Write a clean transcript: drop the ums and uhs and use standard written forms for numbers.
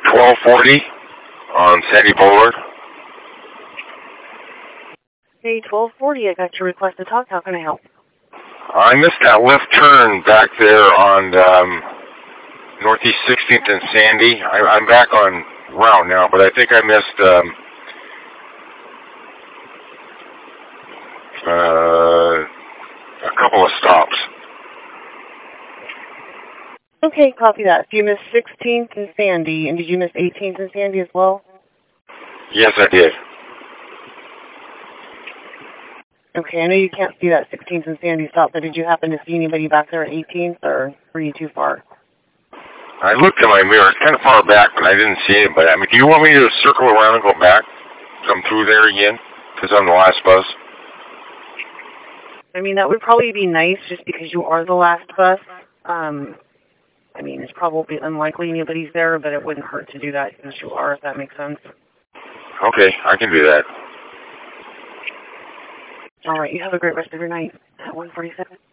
1240 on Sandy Boulevard. Hey, 1240, I got your request to talk. How can I help? I missed that left turn back there on Northeast 16th and Sandy. I'm back on route now, but I think I missed a couple of stops. Okay, copy that. So you missed 16th and Sandy, and did you miss 18th and Sandy as well? Yes, I did. Okay, I know you can't see that 16th and Sandy stop, but did you happen to see anybody back there at 18th, or were you too far? I looked in my mirror. It's kind of far back, but I didn't see anybody. I mean, do you want me to circle around and go back, come through there again? Because I'm the last bus. I mean, that would probably be nice just because you are the last bus. I mean, it's probably unlikely anybody's there, but it wouldn't hurt to do that since you are, if that makes sense. Okay, I can do that. All right, you have a great rest of your night at 147.